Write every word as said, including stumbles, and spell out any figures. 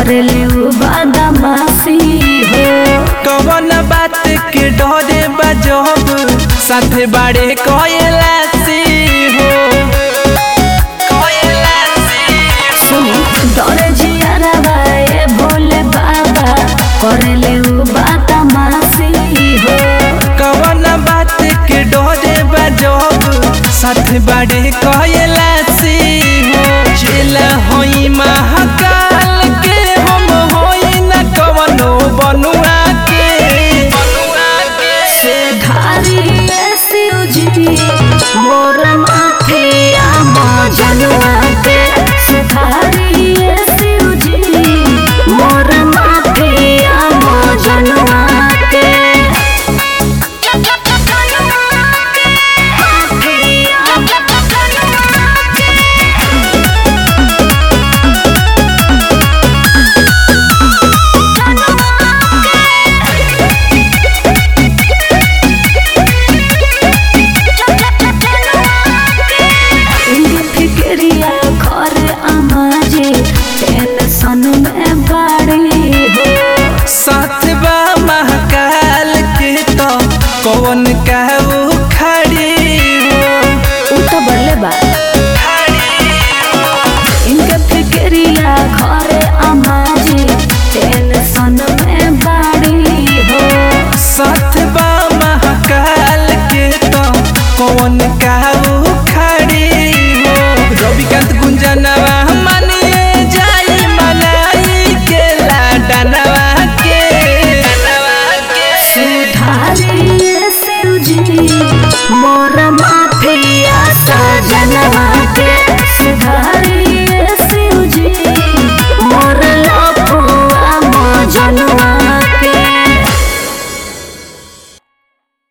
करले बदमाशी हो। कवन बात के डरे बजब साथे बाड़े कोयलासी हो। डरे जियारवा ए भोले बाबा करले बदमाशी हो। कवन बात के डरे बजब साथे बाड़े कोयलासी हो। चल होई महाकाल के हम होई न कवनो बनुआ के से धारी शिव जी मोर माथे आम जनुआ के। से धारी शिव जी मोर माथे आम जनुआ के। साथ बा महाकाल के तो कौन कहू खड़ी हो। उठ बल्ले बा इनके फिक्रिया घरे अमाजी टेंशन में बाड़ी हो। साथ बा महाकाल के तो कौन कहू खड़ी हो। रविकांत गुंजनवा मानिए जाई मनाई के लाडनवा के। सुधारी शिव जी मोर माथे आशा जनवा के।